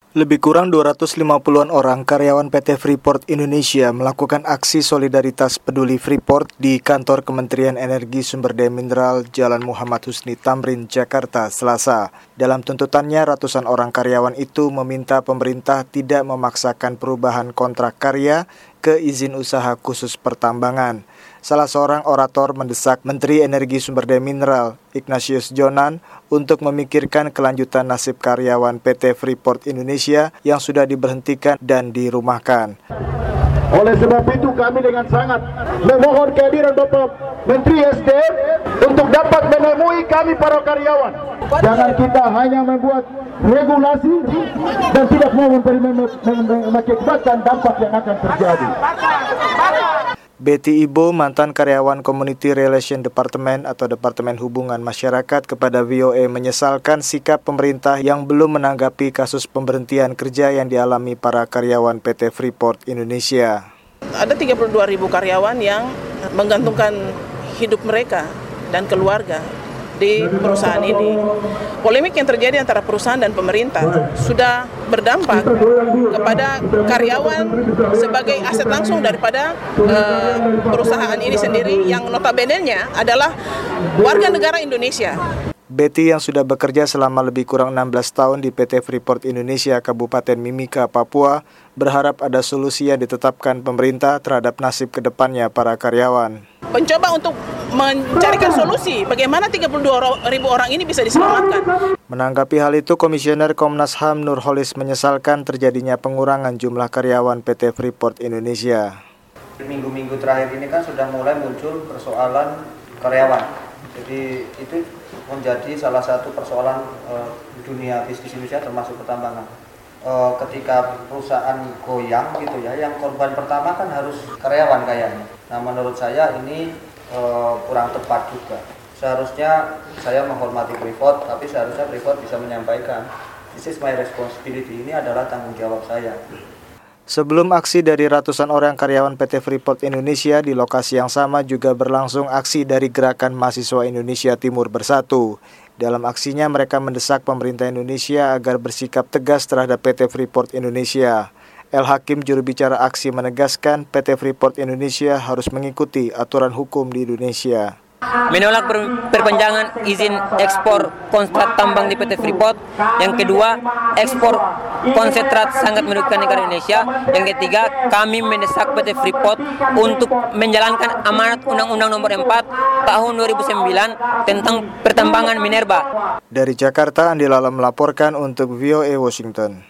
Lebih kurang 250-an orang karyawan PT Freeport Indonesia melakukan aksi solidaritas peduli Freeport di kantor Kementerian Energi Sumber Daya Mineral Jalan Muhammad Husni Tamrin, Jakarta, Selasa. Dalam tuntutannya, ratusan orang karyawan itu meminta pemerintah tidak memaksakan perubahan kontrak karya ke izin usaha khusus pertambangan. Salah seorang orator mendesak Menteri Energi Sumber Daya Mineral, Ignatius Jonan, untuk memikirkan kelanjutan nasib karyawan PT Freeport Indonesia yang sudah diberhentikan dan dirumahkan. Oleh sebab itu kami dengan sangat memohon kehadiran Bapak Menteri SDM untuk dapat menemui kami para karyawan. Jangan kita hanya membuat regulasi dan tidak mau mengakibatkan dampak yang akan terjadi. Betty Ibo, mantan karyawan Community Relation Department atau Departemen Hubungan Masyarakat, kepada VOA menyesalkan sikap pemerintah yang belum menanggapi kasus pemberhentian kerja yang dialami para karyawan PT Freeport Indonesia. Ada 32.000 karyawan yang menggantungkan hidup mereka dan keluarga di perusahaan ini. Polemik yang terjadi antara perusahaan dan pemerintah sudah berdampak kepada karyawan sebagai aset langsung daripada perusahaan ini sendiri yang notabene-nya adalah warga negara Indonesia. Betty yang sudah bekerja selama lebih kurang 16 tahun di PT Freeport Indonesia Kabupaten Mimika, Papua, berharap ada solusi yang ditetapkan pemerintah terhadap nasib kedepannya para karyawan. Mencoba untuk mencarikan solusi bagaimana 32.000 orang ini bisa diselamatkan. Menanggapi hal itu, Komisioner Komnas HAM Nurholis menyesalkan terjadinya pengurangan jumlah karyawan PT Freeport Indonesia. Minggu-minggu terakhir ini kan sudah mulai muncul persoalan karyawan. Jadi itu menjadi salah satu persoalan dunia bisnis Indonesia termasuk pertambangan. Ketika perusahaan goyang gitu ya, yang korban pertama kan harus karyawan kayaknya. Nah, menurut saya ini kurang tepat juga. Seharusnya saya menghormati Freeport, tapi seharusnya Freeport bisa menyampaikan, this is my responsibility, ini adalah tanggung jawab saya. Sebelum aksi dari ratusan orang karyawan PT Freeport Indonesia, di lokasi yang sama juga berlangsung aksi dari Gerakan Mahasiswa Indonesia Timur Bersatu. Dalam aksinya mereka mendesak pemerintah Indonesia agar bersikap tegas terhadap PT Freeport Indonesia. El Hakim, juru bicara aksi, menegaskan PT Freeport Indonesia harus mengikuti aturan hukum di Indonesia. Menolak perpanjangan izin ekspor konsentrat tambang di PT Freeport. Yang kedua, ekspor konsentrat sangat merugikan negara Indonesia. Yang ketiga, kami mendesak PT Freeport untuk menjalankan amanat Undang-Undang Nomor 4 Tahun 2009 tentang pertambangan minerba. Dari Jakarta, Andi Lala melaporkan untuk VOA Washington.